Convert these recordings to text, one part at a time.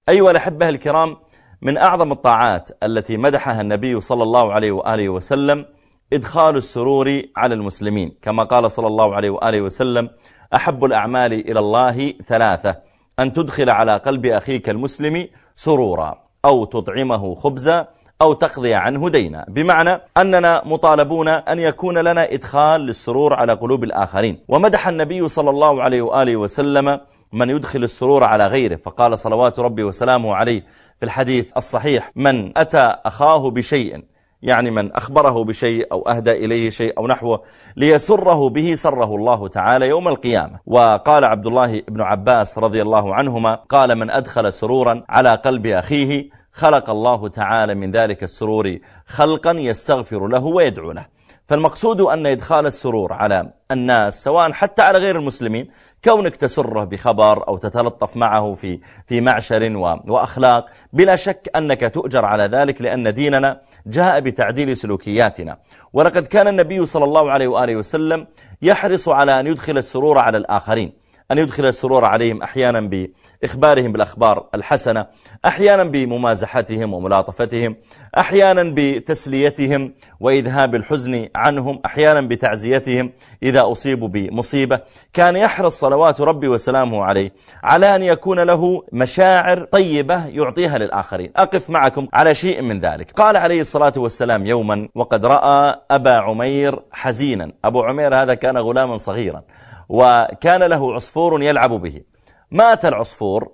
أيها الأحبة الكرام، من أعظم الطاعات التي مدحها النبي صلى الله عليه وآله وسلم إدخال السرور على المسلمين، كما قال صلى الله عليه وآله وسلم: أحب الأعمال إلى الله ثلاثة: أن تدخل على قلب أخيك المسلم سرورا، أو تطعمه خبزا، أو تقضي عنه دينا. بمعنى أننا مطالبون أن يكون لنا إدخال للسرور على قلوب الآخرين. ومدح النبي صلى الله عليه وآله وسلم من يدخل السرور على غيره، فقال صلوات ربي وسلامه عليه في الحديث الصحيح: من أتى أخاه بشيء، يعني من أخبره بشيء أو أهدى إليه شيء أو نحوه ليسره به، سره الله تعالى يوم القيامة. وقال عبد الله بن عباس رضي الله عنهما قال: من أدخل سرورا على قلب أخيه خلق الله تعالى من ذلك السرور خلقا يستغفر له ويدعو له. فالمقصود أن إدخال السرور على الناس، سواء حتى على غير المسلمين، كونك تسره بخبر أو تتلطف معه في معشر وأخلاق، بلا شك أنك تؤجر على ذلك، لأن ديننا جاء بتعديل سلوكياتنا. ولقد كان النبي صلى الله عليه وآله وسلم يحرص على أن يدخل السرور على الآخرين، أن يدخل السرور عليهم أحيانا بإخبارهم بالأخبار الحسنة، أحيانا بممازحتهم وملاطفتهم، أحيانا بتسليتهم وإذهاب الحزن عنهم، أحيانا بتعزيتهم إذا أصيبوا بمصيبة. كان يحرص صلوات ربي وسلامه عليه على أن يكون له مشاعر طيبة يعطيها للآخرين. أقف معكم على شيء من ذلك. قال عليه الصلاة والسلام يوما وقد رأى أبا عمير حزينا. أبو عمير هذا كان غلاما صغيرا، وكان له عصفور يلعب به. مات العصفور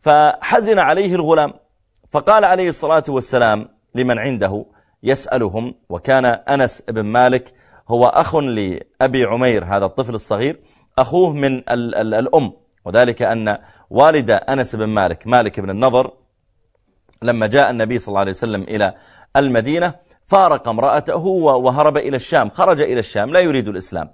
فحزن عليه الغلام، فقال عليه الصلاة والسلام لمن عنده يسألهم، وكان أنس بن مالك هو أخ لأبي عمير هذا الطفل الصغير، أخوه من الأم، وذلك أن والد أنس بن مالك، مالك بن النضر، لما جاء النبي صلى الله عليه وسلم إلى المدينة فارق امرأته وهرب إلى الشام، خرج إلى الشام لا يريد الإسلام،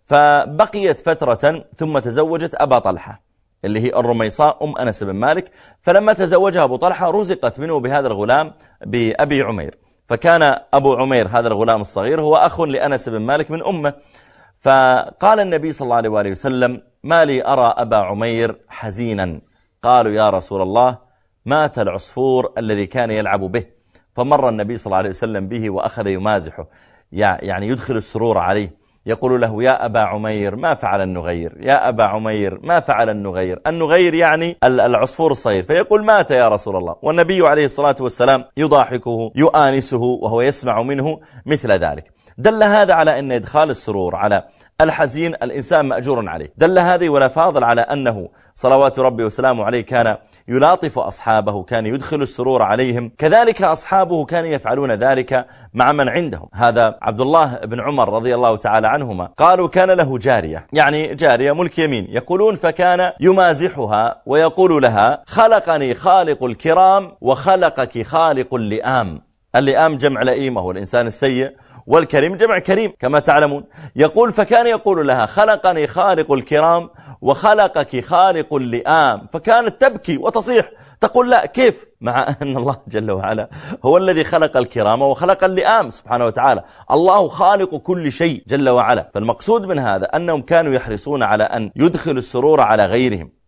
فبقيت فترة ثم تزوجت أبا طلحة اللي هي الرميصاء أم أنس بن مالك. فلما تزوجها أبو طلحة رزقت منه بهذا الغلام بأبي عمير، فكان أبو عمير هذا الغلام الصغير هو أخ لأنس بن مالك من أمه. فقال النبي صلى الله عليه وآله وسلم: ما لي أرى أبا عمير حزينا؟ قالوا: يا رسول الله، مات العصفور الذي كان يلعب به. فمر النبي صلى الله عليه وسلم به وأخذ يمازحه، يعني يدخل السرور عليه، يقول له: يا أبا عمير ما فعل النغير؟ يا أبا عمير ما فعل النغير؟ النغير يعني العصفور الصغير. فيقول: مات يا رسول الله. والنبي عليه الصلاة والسلام يضاحكه يؤانسه وهو يسمع منه مثل ذلك. دل هذا على أن إدخال السرور على الحزين الإنسان مأجور عليه. دل هذه ولا فاضل على أنه صلوات ربي وسلامه عليه كان يلاطف أصحابه، كان يدخل السرور عليهم، كذلك أصحابه كانوا يفعلون ذلك مع من عندهم. هذا عبد الله بن عمر رضي الله تعالى عنهما قالوا كان له جارية، يعني جارية ملك يمين، يقولون فكان يمازحها ويقول لها: خلقني خالق الكرام وخلقك خالق اللئام. اللئام جمع لئيم وهو الإنسان السيء، والكريم جمع كريم كما تعلمون. يقول فكان يقول لها: خلقني خالق الكرام وخلقك خالق اللئام. فكانت تبكي وتصيح تقول: لا، كيف؟ مع أن الله جل وعلا هو الذي خلق الكرام وخلق اللئام سبحانه وتعالى، الله خالق كل شيء جل وعلا. فالمقصود من هذا أنهم كانوا يحرصون على أن يدخلوا السرور على غيرهم،